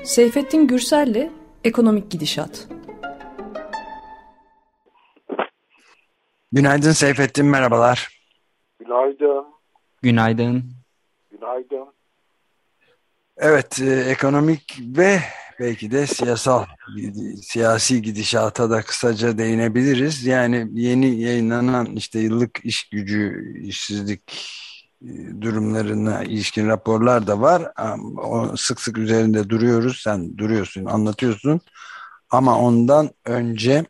Seyfettin Gürsel'le Ekonomik Gidişat. Günaydın Seyfettin, merhabalar. Günaydın. Günaydın. Günaydın. Evet, ekonomik ve belki de siyasi gidişata da kısaca değinebiliriz. Yani yeni yayınlanan işte yıllık iş gücü, işsizlik durumlarına ilişkin raporlar da var. Sık sık üzerinde duruyoruz. Sen duruyorsun, anlatıyorsun. Ama ondan önce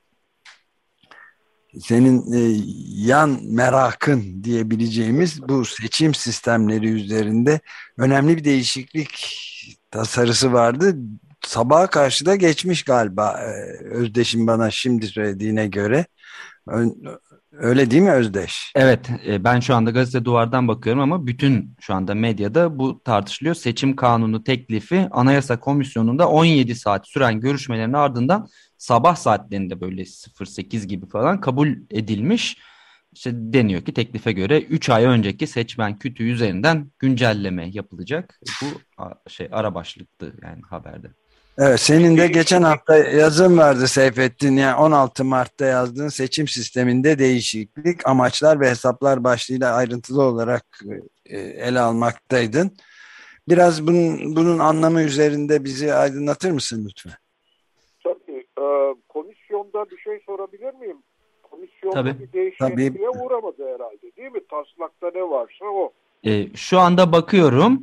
senin yan merakın diyebileceğimiz bu seçim sistemleri üzerinde önemli bir değişiklik tasarısı vardı. Sabaha karşı da geçmiş galiba, Özdeş'in bana şimdi söylediğine göre. Öyle değil mi Özdeş? Evet, ben şu anda Gazete Duvar'dan bakıyorum ama bütün şu anda medyada bu tartışılıyor. Seçim kanunu teklifi Anayasa Komisyonu'nda 17 saat süren görüşmelerin ardından sabah saatlerinde böyle 08 gibi falan kabul edilmiş. İşte deniyor ki teklife göre 3 ay önceki seçmen kütüğü üzerinden güncelleme yapılacak. Bu ara başlıktı yani haberde. Evet, senin de geçen hafta yazın vardı Seyfettin. Yani 16 Mart'ta yazdığın seçim sisteminde değişiklik, amaçlar ve hesaplar başlığıyla ayrıntılı olarak ele almaktaydın. Biraz bunun anlamı üzerinde bizi aydınlatır mısın lütfen? Tabii. Komisyonda bir şey sorabilir miyim? Komisyonda Tabii. bir değişikliğe uğramadı herhalde, değil mi? Taslakta ne varsa o. Şu anda bakıyorum.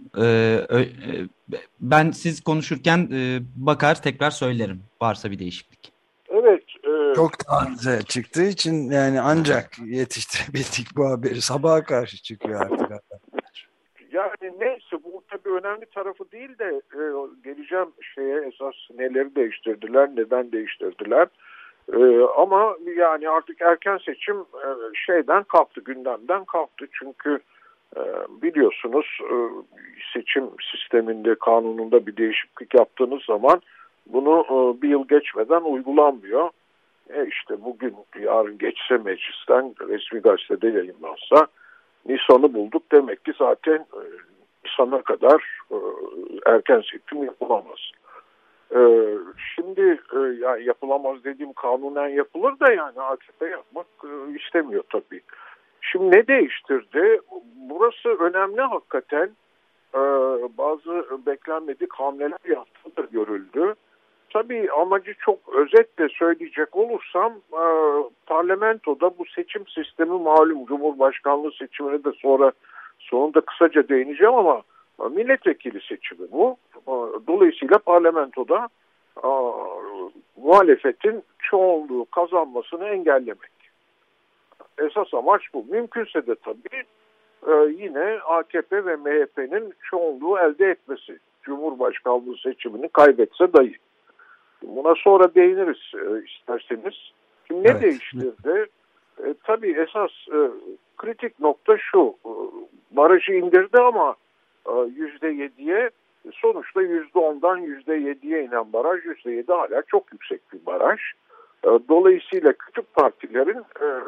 Ben siz konuşurken bakar tekrar söylerim varsa bir değişiklik. Evet. Çok taze çıktığı için yani ancak yetiştirebildik bu haberi. Sabaha karşı çıkıyor artık. Yani neyse, bu tabii önemli tarafı değil de geleceğim esas neleri değiştirdiler, neden değiştirdiler. Ama yani artık erken seçim gündemden kalktı. Çünkü biliyorsunuz, seçim sisteminde, kanununda bir değişiklik yaptığınız zaman bunu bir yıl geçmeden uygulanmıyor. İşte bugün, yarın geçse meclisten, resmi gazetede yayınlansa Nisan'ı bulduk. Demek ki zaten Nisan'a kadar erken seçim yapılamaz. Şimdi yani yapılamaz dediğim, kanunen yapılır da yani AKP yapmak istemiyor tabii. Şimdi ne değiştirdi? Burası önemli hakikaten. Bazı beklenmedik hamleler yaptığı da görüldü. Tabii amacı çok özetle söyleyecek olursam, parlamentoda bu seçim sistemi malum, Cumhurbaşkanlığı seçimine de sonunda kısaca değineceğim ama milletvekili seçimi bu. Dolayısıyla parlamentoda muhalefetin çoğunluğu kazanmasını engellemek. Esas amaç bu. Mümkünse de tabii yine AKP ve MHP'nin çoğunluğu elde etmesi. Cumhurbaşkanlığı seçimini kaybetse dahi. Buna sonra değiniriz isterseniz. Şimdi ne değiştirdi? Tabii esas kritik nokta şu. Barajı indirdi ama %7'ye, sonuçta %10'dan %7'ye inen baraj, %7 hala çok yüksek bir baraj. Dolayısıyla küçük partilerin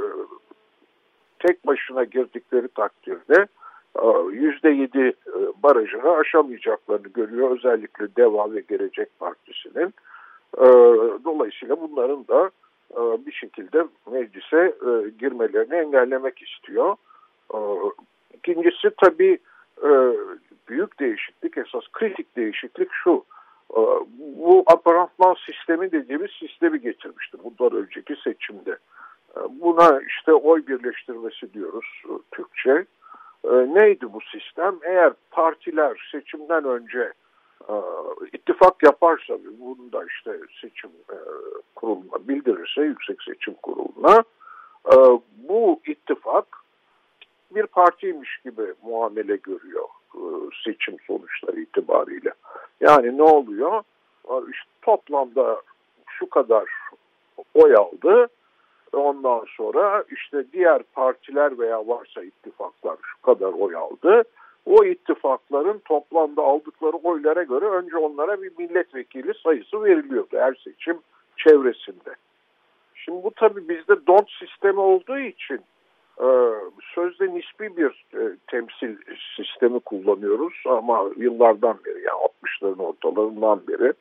tek başına girdikleri takdirde %7 barajını aşamayacaklarını görüyor. Özellikle DEVA ve Gelecek Partisi'nin. Dolayısıyla bunların da bir şekilde meclise girmelerini engellemek istiyor. İkincisi tabii büyük değişiklik, esas kritik değişiklik şu. Bu apartman sistemi dediğimiz sistemi getirmişti bundan önceki seçimde. Buna işte oy birleştirmesi diyoruz Türkçe. Neydi bu sistem? Eğer partiler seçimden önce ittifak yaparsa, bunu da işte seçim kuruluna bildirirse, Yüksek Seçim Kurulu'na, bu ittifak bir partiymiş gibi muamele görüyor seçim sonuçları itibariyle. Yani ne oluyor? İşte toplamda şu kadar oy aldı. Ondan sonra işte diğer partiler veya varsa ittifaklar şu kadar oy aldı. O ittifakların toplamda aldıkları oylara göre önce onlara bir milletvekili sayısı veriliyordu her seçim çevresinde. Şimdi bu tabii bizde DONT sistemi olduğu için sözde nispi bir temsil sistemi kullanıyoruz ama yıllardan beri, yani 60'ların ortalarından beri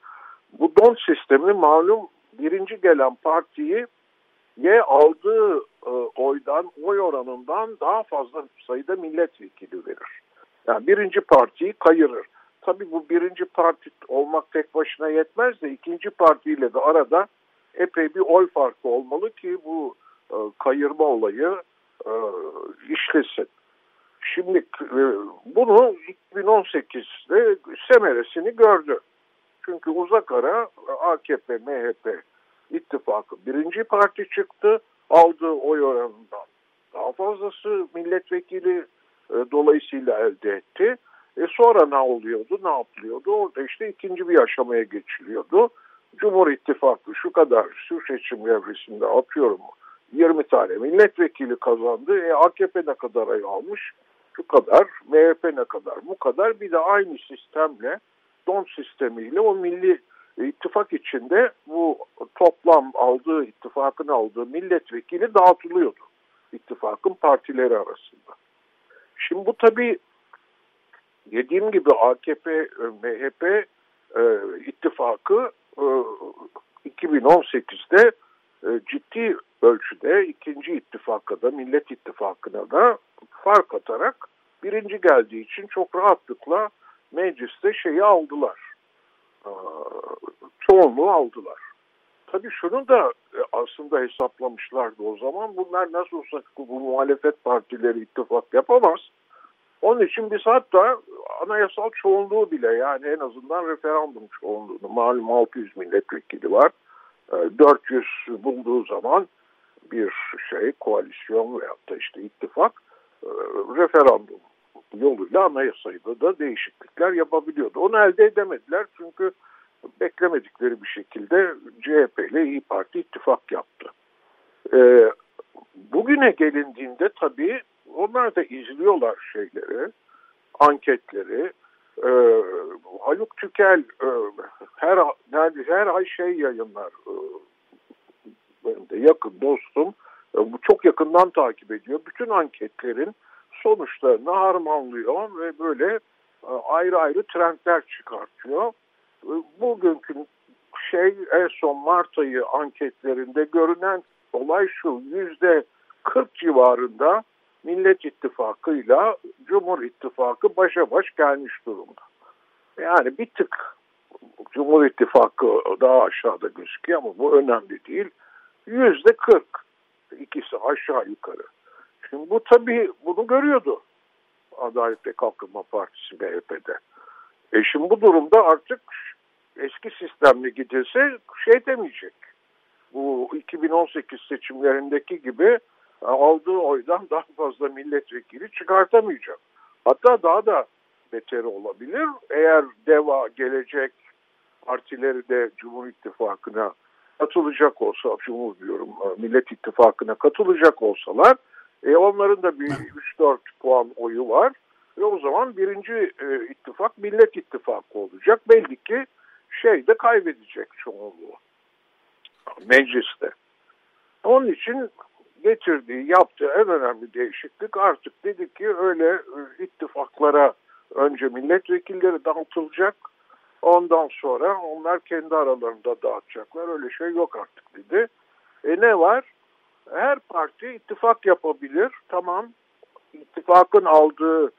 Bu don sistemi malum birinci gelen partiyi aldığı oy oranından daha fazla sayıda milletvekili verir. Yani birinci partiyi kayırır. Tabii bu birinci parti olmak tek başına yetmez de ikinci partiyle de arada epey bir oy farkı olmalı ki bu kayırma olayı işlesin. Şimdi bunu 2018'de semeresini gördü. Çünkü uzak ara AKP, MHP ittifakı birinci parti çıktı. Aldığı oy oranından daha fazlası milletvekili dolayısıyla elde etti. Sonra ne oluyordu, ne yapılıyordu? Orada işte ikinci bir aşamaya geçiliyordu. Cumhur İttifakı şu kadar şu seçim evresinde atıyorum 20 tane milletvekili kazandı. AKP ne kadar ay almış? Şu kadar. MHP ne kadar? Bu kadar. Bir de aynı sistemle, don sistemiyle o milli ittifak içinde bu toplam ittifakın aldığı milletvekili dağıtılıyordu. İttifakın partileri arasında. Şimdi bu tabii dediğim gibi AKP, MHP ittifakı 2018'de ciddi ölçüde ikinci ittifaka da Millet İttifakı'na da fark atarak birinci geldiği için çok rahatlıkla mecliste aldılar. Çoğunluğu aldılar. Tabii şunu da aslında hesaplamışlardı o zaman. Bunlar nasıl olsa bu muhalefet partileri ittifak yapamaz. Onun için biz hatta anayasal çoğunluğu bile yani en azından referandum çoğunluğunu malum 600 milletvekili var. 400 bulduğu zaman bir koalisyon veyahut da işte ittifak referandum yoluyla anayasayı da değişiklikler yapabiliyordu. Onu elde edemediler çünkü beklemedikleri bir şekilde CHP ile İYİ Parti ittifak yaptı. Bugüne gelindiğinde tabii onlar da izliyorlar anketleri. Haluk Tükel her ay yayınlar. Benim de yakın dostum. Bu çok yakından takip ediyor. Bütün anketlerin sonuçlarını harmanlıyor ve böyle ayrı ayrı trendler çıkartıyor. Bugünkü en son Mart ayı anketlerinde görünen olay şu: %40 civarında Millet İttifakı'yla Cumhur İttifakı başa baş gelmiş durumda. Yani bir tık Cumhur İttifakı daha aşağıda gözüküyor ama bu önemli değil. %40 ikisi aşağı yukarı. Şimdi bu tabii bunu görüyordu Adalet ve Kalkınma Partisi MHP'de. Şimdi bu durumda artık eski sistemle gidilse demeyecek. Bu 2018 seçimlerindeki gibi aldığı oydan daha fazla milletvekili çıkartamayacak. Hatta daha da beteri olabilir. Eğer DEVA, Gelecek partileri de Cumhur İttifakı'na katılacak olsa, Millet İttifakı'na katılacak olsalar, onların da bir 3-4 puan oyu var. Ve o zaman birinci ittifak Millet İttifakı olacak. Belli ki de kaybedecek çoğunluğu mecliste. Onun için yaptığı en önemli değişiklik artık dedi ki öyle ittifaklara önce milletvekilleri dağıtılacak, ondan sonra onlar kendi aralarında dağıtacaklar. Öyle şey yok artık dedi. Ne var? Her parti ittifak yapabilir. Tamam. İttifakın aldığı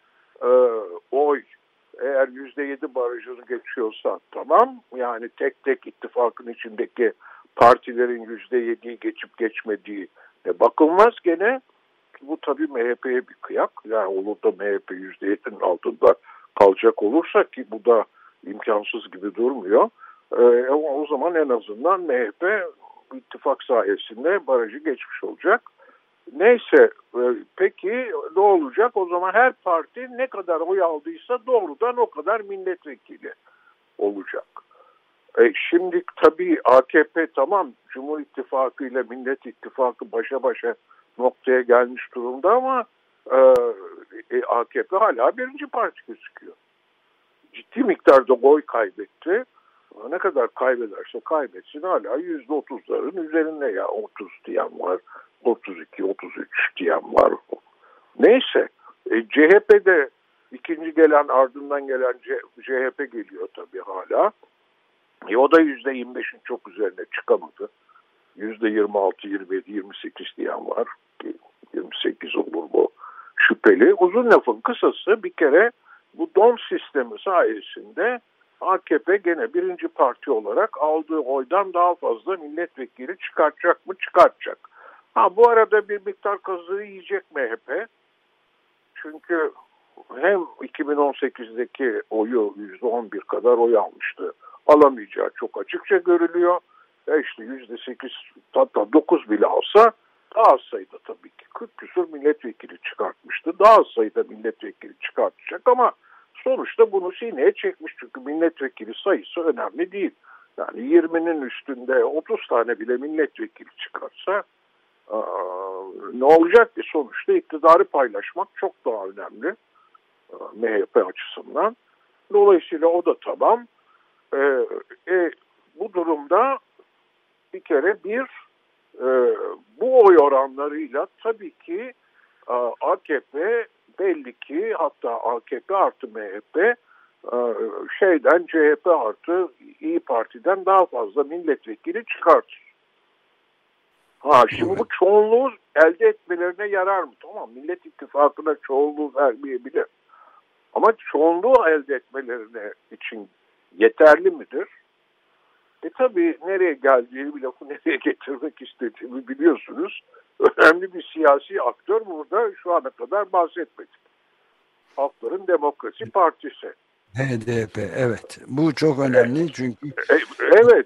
oy eğer %7 barajını geçiyorsa tamam. Yani tek tek ittifakın içindeki partilerin %7'yi geçip geçmediği bakılmaz gene. Bu tabii MHP'ye bir kıyak. Yani olur da MHP %7'nin altında kalacak olursa, ki bu da imkansız gibi durmuyor. O zaman en azından MHP ittifak sayesinde barajı geçmiş olacak. Neyse, peki ne olacak? O zaman her parti ne kadar oy aldıysa doğrudan o kadar milletvekili olacak. Şimdi tabii AKP tamam, Cumhur İttifakı ile Millet İttifakı başa başa noktaya gelmiş durumda ama AKP hala birinci parti gözüküyor. Ciddi miktarda oy kaybetti. Ne kadar kaybederse kaybetsin hala %30'ların üzerinde, ya 30 diyen var, 32, 33 diyen var. Neyse, CHP'de ikinci gelen ardından gelen CHP geliyor tabii hala. O da %25'in çok üzerine çıkamadı. %26, 27, 28 diyen var. 28 olur bu şüpheli. Uzun lafın kısası bir kere bu dom sistemi sayesinde AKP gene birinci parti olarak aldığı oydan daha fazla milletvekili çıkartacak mı? Çıkartacak. Bu arada bir miktar kazığı yiyecek MHP. Çünkü hem 2018'deki oyu %11 kadar oy almıştı. Alamayacağı çok açıkça görülüyor. İşte %8 hatta 9 bile alsa daha az sayıda tabii ki 40 küsur milletvekili çıkartmıştı. Daha az sayıda milletvekili çıkartacak ama sonuçta bunu sineye çekmiş. Çünkü milletvekili sayısı önemli değil. Yani 20'nin üstünde 30 tane bile milletvekili çıkarsa ne olacak ki? Sonuçta iktidarı paylaşmak çok daha önemli MHP açısından. Dolayısıyla o da tamam. Bu durumda bir kere bu oy oranlarıyla tabii ki AKP belli ki hatta AKP artı MHP CHP artı İyi Parti'den daha fazla milletvekili çıkartır. Şimdi bu çoğunluğu elde etmelerine yarar mı? Tamam, Millet İttifakı'na çoğunluğu vermeyebilir. Ama çoğunluğu elde etmelerine için yeterli midir? Tabii nereye geldiğini, bir lafı nereye getirmek istediğimi biliyorsunuz. Önemli bir siyasi aktör burada şu ana kadar bahsetmedik. Halkların Demokrasi Partisi. HDP, evet. Bu çok önemli çünkü... Evet.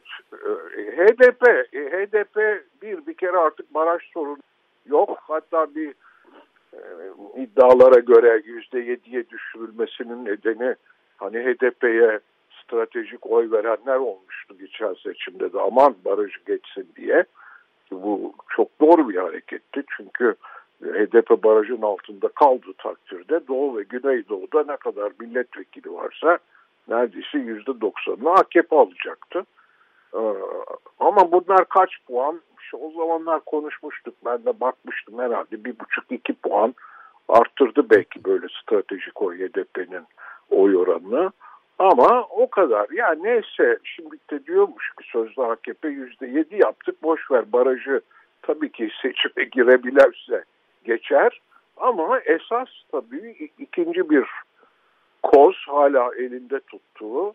HDP bir kere artık baraj sorunu yok. Hatta iddialara göre %7'ye düşürülmesinin nedeni hani HDP'ye stratejik oy verenler olmuştu geçen seçimde de, aman barajı geçsin diye. Bu çok doğru bir hareketti çünkü HDP barajın altında kaldığı takdirde Doğu ve Güneydoğu'da ne kadar milletvekili varsa neredeyse %90'ını AKP alacaktı. Ama bunlar kaç puan? O zamanlar konuşmuştuk. Ben de bakmıştım, herhalde 1,5-2 puan arttırdı belki böyle stratejik oy HDP'nin oy oranını. Ama o kadar. Ya neyse, şimdi de diyormuş ki sözde AKP %7 yaptık. Boş ver barajı, tabii ki seçime girebilirse geçer. Ama esas tabii ikinci bir koz hala elinde tuttuğu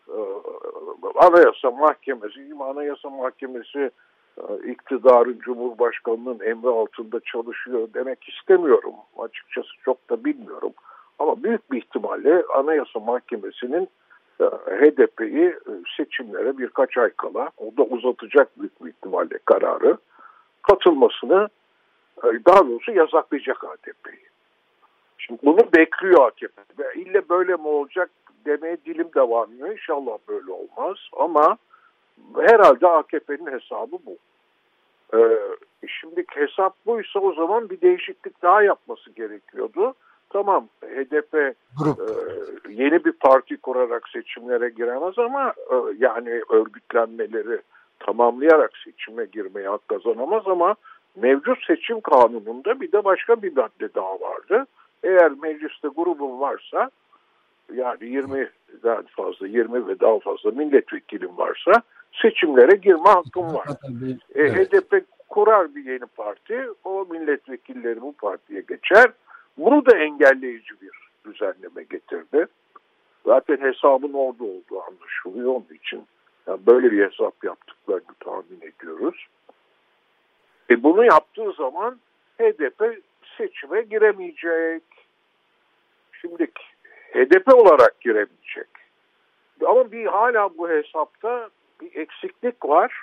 Anayasa Mahkemesi. Anayasa Mahkemesi iktidarın, Cumhurbaşkanı'nın emri altında çalışıyor demek istemiyorum. Açıkçası çok da bilmiyorum. Ama büyük bir ihtimalle Anayasa Mahkemesi'nin HDP'yi seçimlere birkaç ay kala, o da uzatacak büyük bir ihtimalle kararı, katılmasını, daha doğrusu yasaklayacak HDP'yi. Şimdi bunu bekliyor AKP. İlle böyle mi olacak demeye dilim de varmıyor. İnşallah böyle olmaz ama herhalde AKP'nin hesabı bu. Şimdi hesap buysa o zaman bir değişiklik daha yapması gerekiyordu. Tamam, HDP yeni bir parti kurarak seçimlere giremez ama yani örgütlenmeleri tamamlayarak seçime girmeye hak kazanamaz ama mevcut seçim kanununda bir de başka bir madde daha vardı. Eğer mecliste grubun varsa, yani 20 ve daha fazla milletvekilin varsa seçimlere girme hakkın var. Evet. HDP kurar bir yeni parti, o milletvekilleri bu partiye geçer. Bunu da engelleyici bir düzenleme getirdi. Zaten hesabın orada olduğu anlaşılıyor, onun için yani böyle bir hesap yaptıklarını tahmin ediyoruz. Bunu yaptığı zaman HDP seçime giremeyecek. Şimdi HDP olarak giremeyecek. Ama hala bu hesapta bir eksiklik var.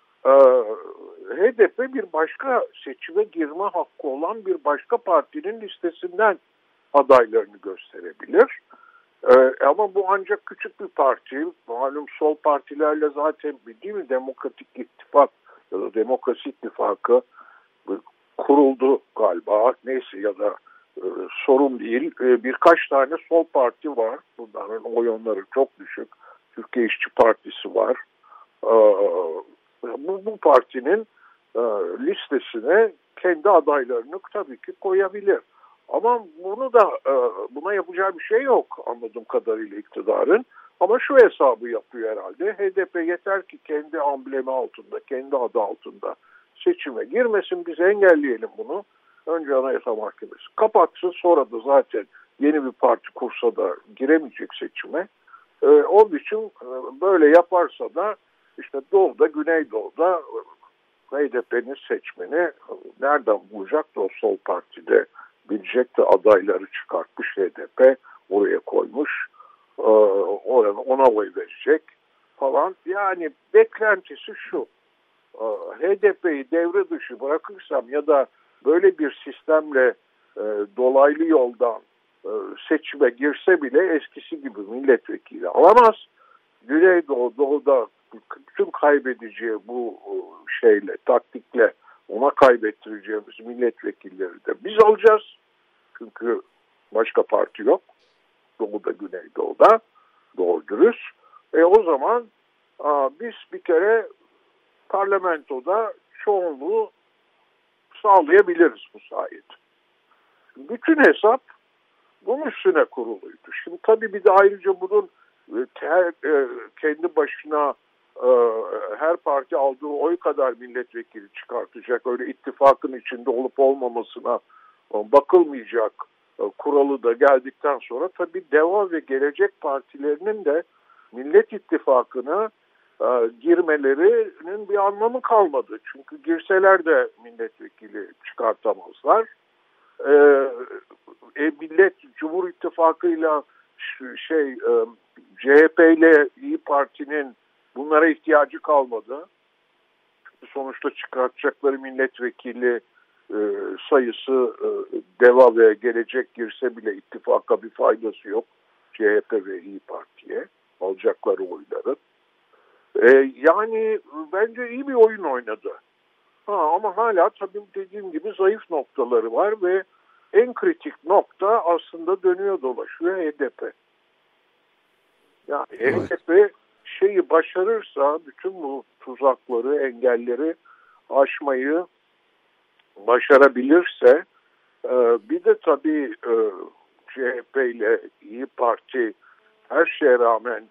HDP bir başka seçime girme hakkı olan bir başka partinin listesinden adaylarını gösterebilir. Ama bu ancak küçük bir parti. Malum sol partilerle zaten değil mi, Demokratik İttifak ya da Demokrasi İttifakı kuruldu galiba. Neyse, ya da sorun değil. Birkaç tane sol parti var. Bunların oyunları çok düşük. Türkiye İşçi Partisi var. Bu partinin listesine kendi adaylarını tabii ki koyabilir. Ama buna yapacağı bir şey yok anladığım kadarıyla iktidarın. Ama şu hesabı yapıyor herhalde. HDP yeter ki kendi amblemi altında, kendi adı altında seçime girmesin. Biz engelleyelim bunu. Önce Anayasa Mahkemesi kapatsın. Sonra da zaten yeni bir parti kursa da giremeyecek seçime. Onun için böyle yaparsa da işte Doğu'da, Güneydoğu'da HDP'nin seçmeni nereden bulacak da o sol partide bilecek de adayları çıkartmış HDP oraya koymuş. Ona oy verecek falan. Yani beklentisi şu. HDP'yi devre dışı bırakırsam ya da böyle bir sistemle dolaylı yoldan seçime girse bile eskisi gibi milletvekili alamaz. Doğu'da bütün kaybedeceği bu şeyle, taktikle ona kaybettireceğimiz milletvekilleri de biz alacağız. Çünkü başka parti yok. Doğu'da, Güneydoğu'da doğru dürüst. O zaman biz bir kere parlamentoda çoğunluğu sağlayabiliriz bu sayede. Bütün hesap bunun üstüne kuruluydu. Şimdi tabii bir de ayrıca bunun kendi başına her parti aldığı oy kadar milletvekili çıkartacak, öyle ittifakın içinde olup olmamasına bakılmayacak kuralı da geldikten sonra tabii Deva ve Gelecek partilerinin de Millet İttifakı'na girmelerinin bir anlamı kalmadı. Çünkü girseler de milletvekili çıkartamazlar. Millet Cumhur İttifakı'yla CHP ile İYİ Parti'nin bunlara ihtiyacı kalmadı. Sonuçta çıkartacakları milletvekili sayısı Deva ve Gelecek girse bile ittifaka bir faydası yok. CHP ve İYİ Parti'ye alacakları oyları. Yani bence iyi bir oyun oynadı. Ama hala tabii dediğim gibi zayıf noktaları var ve en kritik nokta aslında dönüyor dolaşıyor HDP. Yani evet. HDP şeyi başarırsa bütün bu tuzakları, engelleri aşmayı başarabilirse bir de tabii CHP ile İYİ Parti her şeye rağmen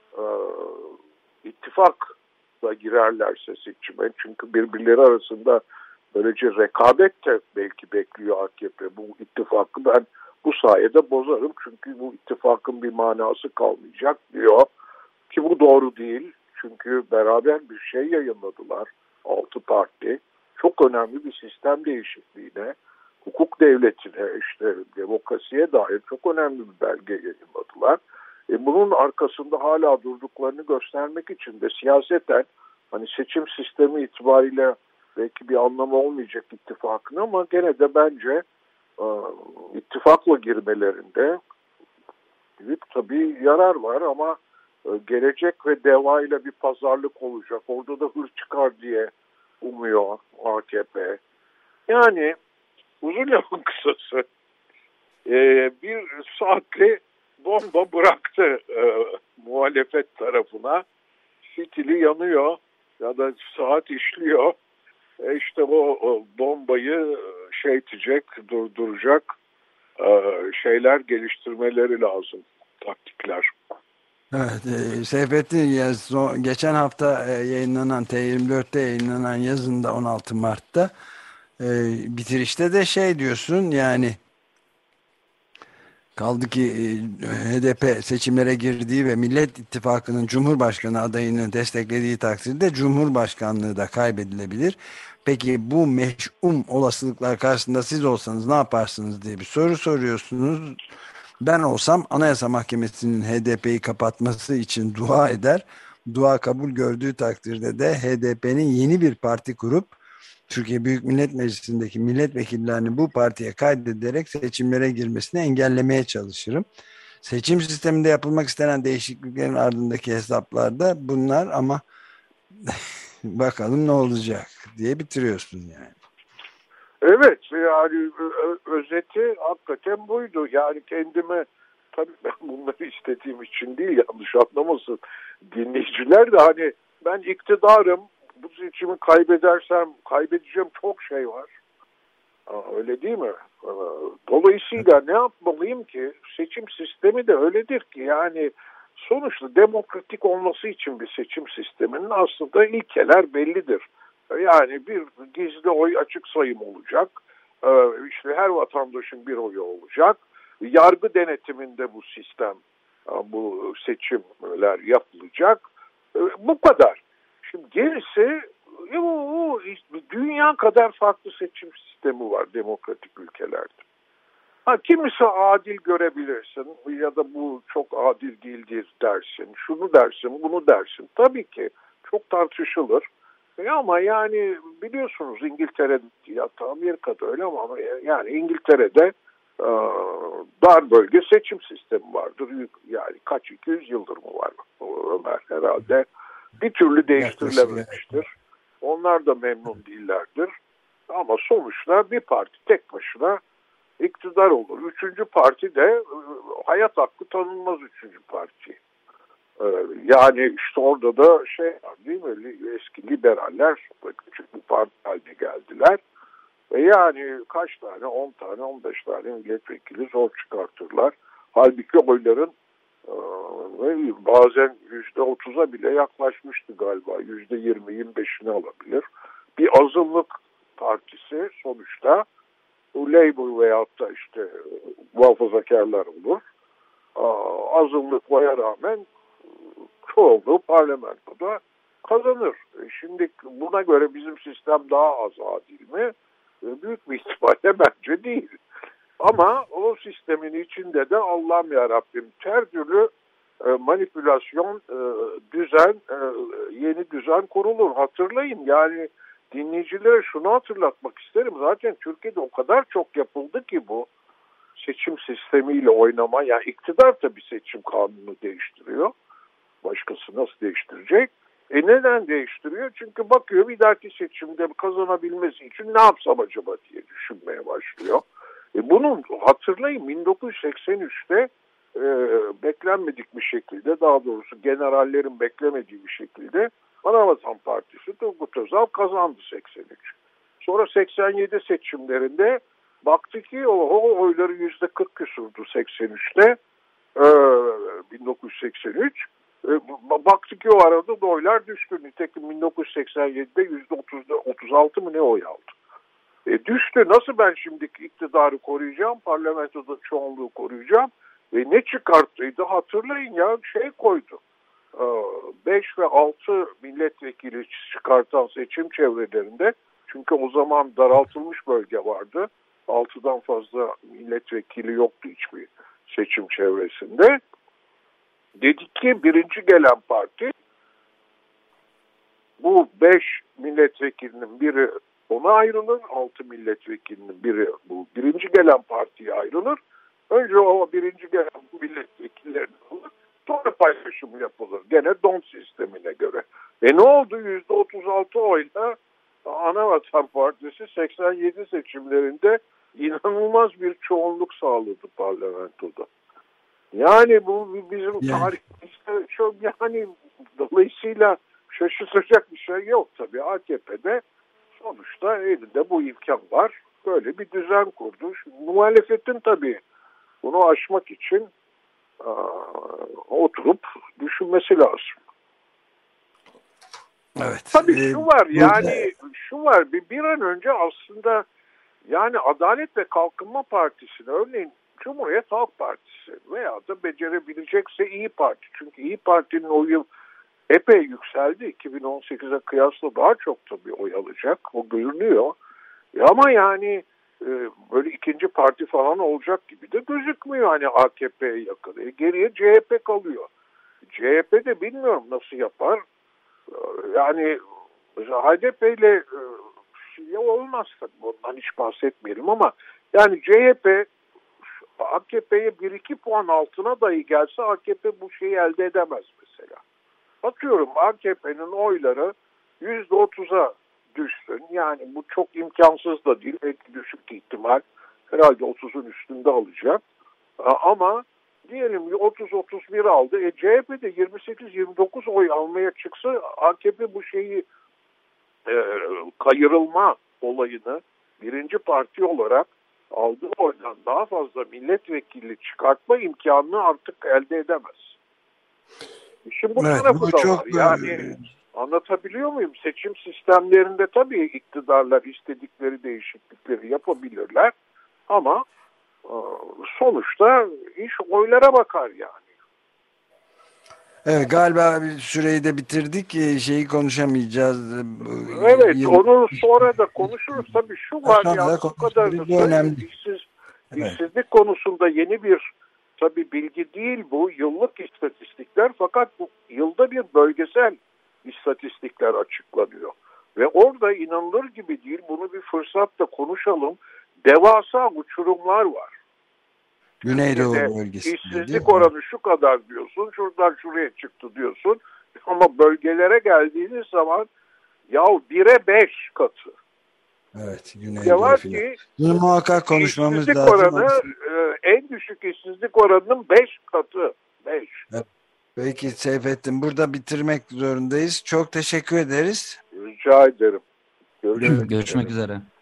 ittifakla girerlerse seçime, çünkü birbirleri arasında böylece rekabet de belki bekliyor AKP. Bu ittifakı ben bu sayede bozarım çünkü bu ittifakın bir manası kalmayacak diyor ki bu doğru değil. Çünkü beraber bir şey yayınladılar 6 parti. Çok önemli bir sistem değişikliğine, hukuk devletine, işte demokrasiye dair çok önemli bir belge yayınladılar. Bunun arkasında hala durduklarını göstermek için de siyaseten hani seçim sistemi itibariyle belki bir anlamı olmayacak ittifakın ama gene de bence ittifakla girmelerinde büyük tabii yarar var ama Gelecek ve Deva ile bir pazarlık olacak. Orada da hır çıkar diye umuyor AKP. Yani uzun lafın kısası bir saatli bomba bıraktı muhalefet tarafına. Fitili yanıyor ya da saat işliyor. İşte o bombayı durduracak şeyler geliştirmeleri lazım, taktikler. Evet, Seyfettin geçen hafta yayınlanan T24'te yayınlanan yazında 16 Mart'ta bitirişte de diyorsun yani kaldı ki HDP seçimlere girdiği ve Millet İttifakı'nın Cumhurbaşkanı adayını desteklediği takdirde Cumhurbaşkanlığı da kaybedilebilir. Peki bu meş'um olasılıklar karşısında siz olsanız ne yaparsınız diye bir soru soruyorsunuz. Ben olsam Anayasa Mahkemesi'nin HDP'yi kapatması için dua eder. Dua kabul gördüğü takdirde de HDP'nin yeni bir parti kurup Türkiye Büyük Millet Meclisi'ndeki milletvekillerini bu partiye kaydederek seçimlere girmesini engellemeye çalışırım. Seçim sisteminde yapılmak istenen değişikliklerin ardındaki hesaplarda bunlar ama bakalım ne olacak diye bitiriyorsun yani. Evet, yani özeti hakikaten buydu. Yani kendime, tabii ben bunları istediğim için değil, yanlış anlamasın dinleyiciler de, hani ben iktidarım, bu seçimi kaybedersem kaybedeceğim çok şey var. Öyle değil mi? Dolayısıyla ne yapmalıyım ki? Seçim sistemi de öyledir ki yani sonuçta demokratik olması için bir seçim sisteminin aslında ilkeler bellidir. Yani bir gizli oy açık sayım olacak. İşte her vatandaşın bir oyu olacak. Yargı denetiminde bu sistem, bu seçimler yapılacak. Bu kadar. Şimdi gerisi dünya kadar farklı seçim sistemi var demokratik ülkelerde. Kimisi adil görebilirsin ya da bu çok adil değildir dersin. Şunu dersin, bunu dersin. Tabii ki çok tartışılır. Ama yani biliyorsunuz İngiltere'de ya da Amerika'da öyle ama yani İngiltere'de dar bölge seçim sistemi vardır. Yani kaç 200 yıldır mı var Ömer herhalde. Bir türlü değiştirilememiştir. Onlar da memnun değillerdir. Ama sonuçta bir parti tek başına iktidar olur. Üçüncü parti de hayat hakkı tanınmaz üçüncü parti. Yani işte orada da değil mi? Eski liberaller küçük bir parti haline geldiler. Ve yani kaç tane? 10 tane, 15 tane milletvekili zor çıkartırlar. Halbuki oyların bazen %30'a bile yaklaşmıştı galiba. %20-25'ini alabilir. Bir azınlık partisi sonuçta bu Labour veyahut da işte muhafazakarlar olur. Azınlık oya rağmen çoğunluğu parlamentoda kazanır. Şimdi buna göre bizim sistem daha az adil mi? Büyük bir ihtimalle bence değil. Ama o sistemin içinde de Allah'ım yarabbim her türlü manipülasyon, düzen, yeni düzen kurulur. Hatırlayın yani dinleyicilere şunu hatırlatmak isterim. Zaten Türkiye'de o kadar çok yapıldı ki bu seçim sistemiyle oynama. Yani iktidar tabii seçim kanunu değiştiriyor. Başkası nasıl değiştirecek? Neden değiştiriyor? Çünkü bakıyor bir dahaki seçimde kazanabilmesi için ne yapsam acaba diye düşünmeye başlıyor. Bunu hatırlayın 1983'te beklenmedik bir şekilde, daha doğrusu generallerin beklemediği bir şekilde Anavatan Partisi Turgut Özal kazandı 83. Sonra 87 seçimlerinde baktı ki o oyları %40 küsurdu 83'te 1983. Baktı ki o arada da oylar düştü. Nitekim 1987'de %36 mı ne oy aldı. Düştü. Nasıl ben şimdi iktidarı koruyacağım? Parlamentoda çoğunluğu koruyacağım. Ne çıkarttıydı? Hatırlayın ya koydu. 5 ve 6 milletvekili çıkartan seçim çevrelerinde, çünkü o zaman daraltılmış bölge vardı. 6'dan fazla milletvekili yoktu hiçbir seçim çevresinde. Dedik ki birinci gelen parti bu 5 milletvekilinin biri ona ayrılır, 6 milletvekilinin biri bu birinci gelen partiye ayrılır. Önce o birinci gelen milletvekillerini alır, sonra paylaşımı yapılır. Gene don sistemine göre. Ne oldu? %36 oyla Anavatan Partisi 87 seçimlerinde inanılmaz bir çoğunluk sağladı parlamentoda. Yani bu bizim tarihimizde çok dolayısıyla şaşırtacak bir şey yok tabii. AKP'de sonuçta elinde bu imkan var. Böyle bir düzen kurdu. Şimdi, muhalefetin tabii bunu aşmak için oturup düşünmesi lazım. Evet. Tabii şu var yani şu var bir an önce aslında yani Adalet ve Kalkınma Partisi'ne örneğin Cumhuriyet Halk Partisi veya da becerebilecekse İYİ Parti. Çünkü İYİ Parti'nin oyu epey yükseldi. 2018'e kıyasla daha çok tabii oy alacak. O görünüyor. Ama yani böyle ikinci parti falan olacak gibi de gözükmüyor hani AKP'ye yakın. Geriye CHP kalıyor. CHP de bilmiyorum nasıl yapar. Yani HDP ile olmaz tabii. Ondan hiç bahsetmeyelim ama yani CHP AKP'ye 1-2 puan altına dahi gelse AKP bu şeyi elde edemez mesela. Bakıyorum AKP'nin oyları %30'a düşsün. Yani bu çok imkansız da değil. Belki düşük ihtimal. Herhalde 30'un üstünde alacak. Ama diyelim 30-31 aldı. CHP de 28-29 oy almaya çıksa AKP bu şeyi kayırılma olayını birinci parti olarak aldığı oydan daha fazla milletvekili çıkartma imkanını artık elde edemez. Şimdi bu Evet, tarafı bu da çok var. Yani anlatabiliyor muyum? Seçim sistemlerinde tabii iktidarlar istedikleri değişiklikleri yapabilirler ama sonuçta iş oylara bakar yani. evet, galiba bir süreyi de bitirdik. Şeyi konuşamayacağız. Evet, Yıl, onu sonra da konuşuruz. Tabii şu var, sonra da yalnız şu kadarını konuşuruz. Bu söyleyeyim. önemli. Evet. İşsizlik konusunda yeni bir tabii bilgi değil bu. Yıllık istatistikler, fakat bu yılda bir bölgesel istatistikler açıklanıyor. Ve orada inanılır gibi değil, bunu bir fırsatta konuşalım. Devasa uçurumlar var. Güneydoğu Türkiye'de bölgesinde değil işsizlik mi? oranı şu kadar diyorsun, şuradan şuraya çıktı diyorsun. Ama bölgelere geldiğiniz zaman ya 1'e 5 katı. Evet, Ne Güneydoğu var filan. ki Bunu muhakkak konuşmamız işsizlik lazım. oranı en düşük işsizlik oranının 5 katı. 5. Evet. Peki Seyfettin, burada bitirmek zorundayız. Çok teşekkür ederiz. Rica ederim. Görüşmek Görüşmek üzere. üzere.